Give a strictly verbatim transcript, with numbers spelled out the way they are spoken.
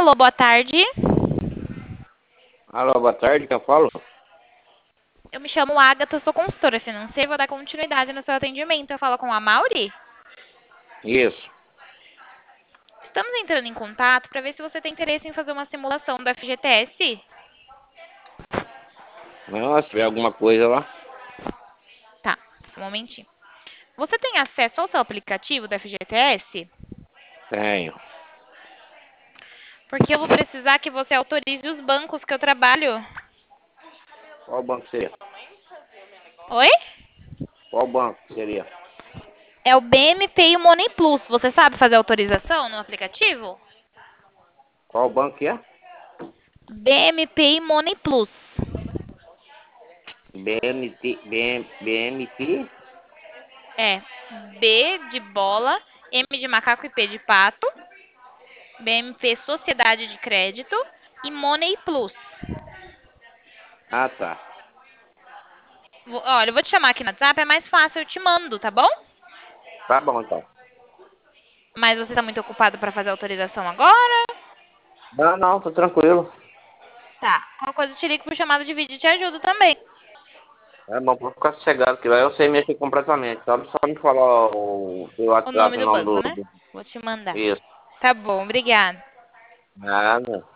Alô, boa tarde. Alô, boa tarde, quem eu falo? Eu me chamo Agatha, sou consultora financeira e vou dar continuidade no seu atendimento. Eu falo com a Mauri. Isso. Estamos entrando em contato para ver se você tem interesse em fazer uma simulação do F G T S. Não, se tiver alguma coisa lá, Tá, só um momentinho. Você tem acesso ao seu aplicativo do F G T S? tenho. Porque eu vou precisar que você autorize os bancos que eu trabalho. Qual banco seria? Oi? Qual banco seria? É o B M P e o Money Plus. Você sabe fazer autorização no aplicativo? Qual banco que é? B M P e Money Plus. B M T, BM, B M T? É B de bola, M de macaco e P de pato, B M P Sociedade de Crédito e Money Plus. Ah, tá. Vou- Olha, eu vou te chamar aqui no WhatsApp, é mais fácil, eu te mando, tá bom? Tá bom, então. Mas você tá muito ocupado para fazer a autorização agora? Não, não, tô tranquilo. Tá. Qualquer coisa eu te ligo por chamada de vídeo e te ajudo também. É bom, vou ficar sossegado, que lá eu sei mexer completamente. Só, só me falar o seu O WhatsApp, nome o do nome banco, do... né? do- Vou te mandar. Isso. Tá bom, obrigada. Nada.